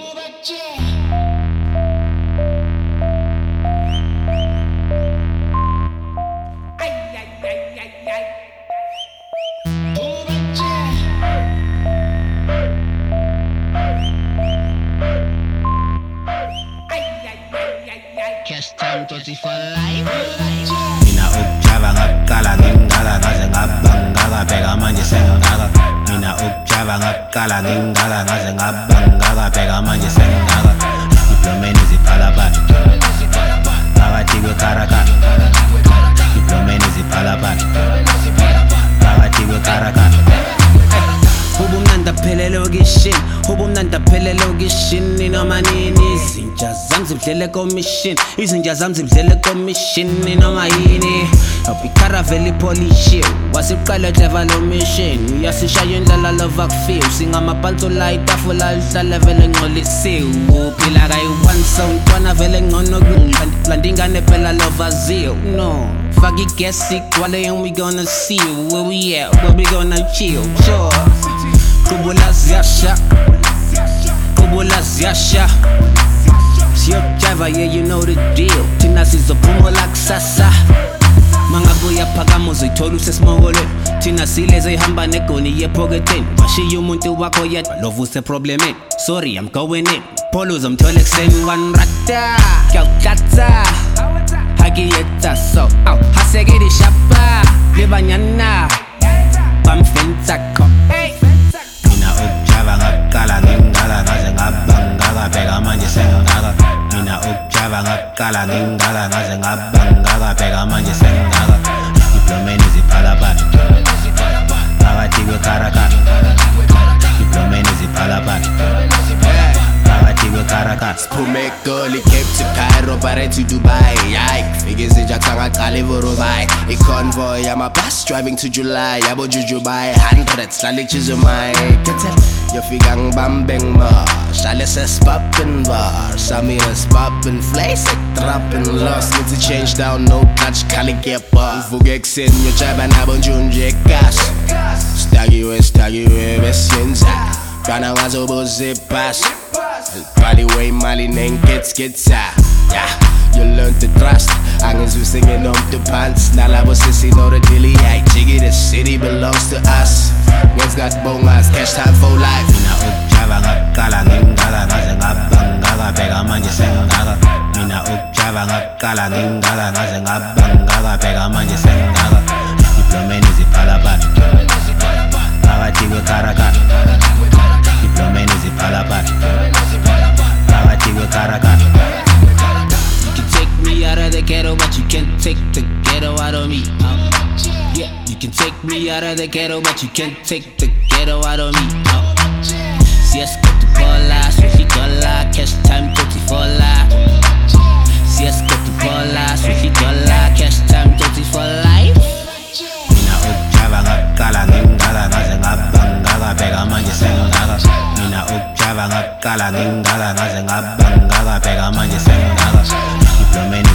Cash time Tootsie for life. Mina ukujava ngakukala ngingaka ngaze ngabanga ngabheka manje sengingaka. Mina ukujava ngakukala ngingaka ngaze ngabanga ngabheka manje sengingaka. Diplomeni ziphalaphala phakathi kwekaraka. Diplomeni ziphalaphala phakathi kwekaraka. Ubumnandi aphelele okishini, ubumnandi aphelele okishini noma nini. Izinja zami zidlele commission, izinja zami zidlele commission noma yini. Awuphikharaveli polishi, wasiqala clever lo mission. Uyasishaya indlela love akufeel, singamaphansi la itafula lihlala vele ngcolisiwe. Uphila kayi-one sound, ntwana vele ngcono kungilanti ingane phela love azio. No, faka i-gas igcwale and we gonna see you. Where we at, where we gonna chill, sure. Kubula ziyasha, kubula ziyasha. Siyokujava, yeah, you know the deal. Thina sizophumula kusasa. Mangabuya phakama uzoyithola usesimongolweni. Thina sileze ihamba negoni yephoketheni. Washiya umuntu wakho yedwa, love useproblemeni. Sorry, I'm going in. Polo uzomthola ekuseni wanrata. Kuyawukhatha hakiyetha so hasekeli shapa libanyana bamfentsakho. Mina ukujava ngakukala ngingaka ngaze ngabanga ngabheka manje sengingaka. Mina ukujava ngakukala ngingaka ngaze ngabanga ngabheka manje sengingaka. Diplomeni ziphalaphala phakathi kwekaraka. Diplomeni ziphalaphala phakathi kwekaraka. Siphume eGoli, Cape to Cairo, bare to Dubai. Yike, fike izinja ngaqala eVorovai. I-convoy yamabus driving to July. Yabo Jujubai, hundreds hlale ijizumai. Kethela yofika ngibambe ngima, hlale sesipoppin' bars. Samina sipoppin' flakes, ektrappin' lost. Ngithi change down, no clutch, khali gearbar. Uvuke ekuseni uyojaba nabo njunje ekasi. Stakiwe besiyenza, fana ngazobuza ibhasi. Body way mali nengetskitsa. Yeah, you learn to trust. Angizwe singing on the pants. Nalabo sissy know the dilly. I jiggy, the city belongs to us. When's got bongas, cash time for life. Mina ukujava ngakukala ngingaka ngaze ngabanga ngabheka manje sengingaka. Mina ukujava ngakukala ngingaka ngaze ngabanga ngabheka manje sengingaka. Diplomeni ziphalaphala phakathi kwekaraka. Diplomeni ziphalaphala phakathi kwekaraka. You can take me out of the ghetto, but you can't take the ghetto out of me. Yeah, you can take me out of the ghetto, but you can't take the ghetto out of me. Si es que tu cola, sushi cola, cash time Tootsie for life. Si es que tu cola, sushi cola, cash time Tootsie for life. Mina ukujava ngakukala ngingaka ngaze ngabanga ngabheka manje sengingaka. Mina ukujava ngakukala ngingaka ngaze ngabanga ngabheka manje sengingaka. Diplomeni